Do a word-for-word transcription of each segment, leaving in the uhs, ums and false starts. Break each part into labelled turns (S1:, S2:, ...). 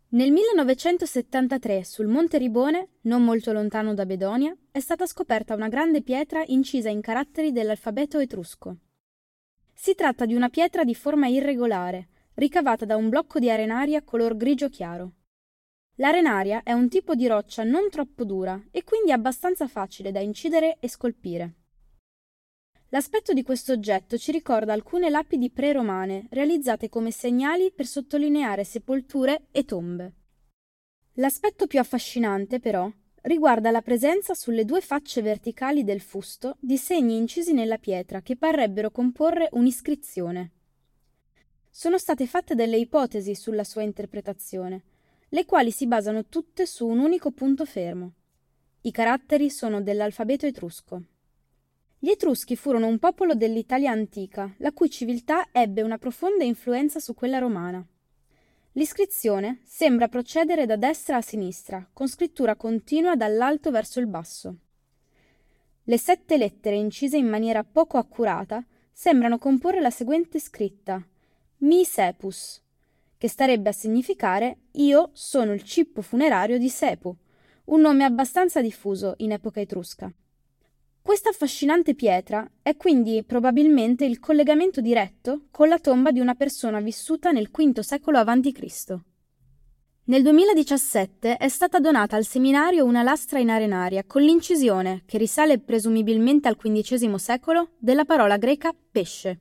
S1: Nel millenovecentosettantatré, sul Monte Ribone, non molto lontano da Bedonia, è stata scoperta una grande pietra incisa in caratteri dell'alfabeto etrusco. Si tratta di una pietra di forma irregolare, ricavata da un blocco di arenaria color grigio chiaro. L'arenaria è un tipo di roccia non troppo dura e quindi abbastanza facile da incidere e scolpire. L'aspetto di questo oggetto ci ricorda alcune lapidi pre-romane realizzate come segnali per sottolineare sepolture e tombe. L'aspetto più affascinante, però, riguarda la presenza sulle due facce verticali del fusto di segni incisi nella pietra che parrebbero comporre un'iscrizione. Sono state fatte delle ipotesi sulla sua interpretazione, le quali si basano tutte su un unico punto fermo. I caratteri sono dell'alfabeto etrusco. Gli Etruschi furono un popolo dell'Italia antica, la cui civiltà ebbe una profonda influenza su quella romana. L'iscrizione sembra procedere da destra a sinistra, con scrittura continua dall'alto verso il basso. Le sette lettere incise in maniera poco accurata sembrano comporre la seguente scritta: Mi Sepus, che starebbe a significare Io sono il cippo funerario di Sepu, un nome abbastanza diffuso in epoca etrusca. Questa affascinante pietra è quindi probabilmente il collegamento diretto con la tomba di una persona vissuta nel quinto secolo avanti Cristo. Nel duemiladiciassette è stata donata al seminario una lastra in arenaria con l'incisione, che risale presumibilmente al quindicesimo secolo, della parola greca pesce.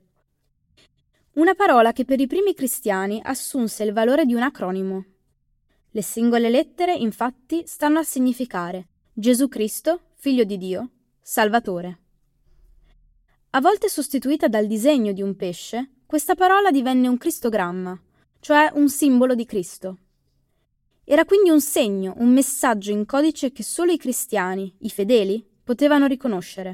S1: Una parola che per i primi cristiani assunse il valore di un acronimo. Le singole lettere, infatti, stanno a significare Gesù Cristo, Figlio di Dio, Salvatore. A volte sostituita dal disegno di un pesce, questa parola divenne un cristogramma, cioè un simbolo di Cristo. Era quindi un segno, un messaggio in codice che solo i cristiani, i fedeli, potevano riconoscere.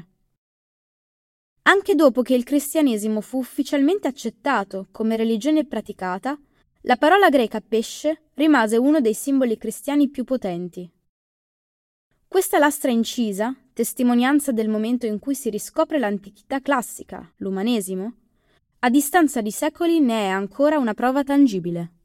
S1: Anche dopo che il cristianesimo fu ufficialmente accettato come religione praticata, la parola greca pesce rimase uno dei simboli cristiani più potenti. Questa lastra incisa, testimonianza del momento in cui si riscopre l'antichità classica, l'umanesimo, a distanza di secoli ne è ancora una prova tangibile.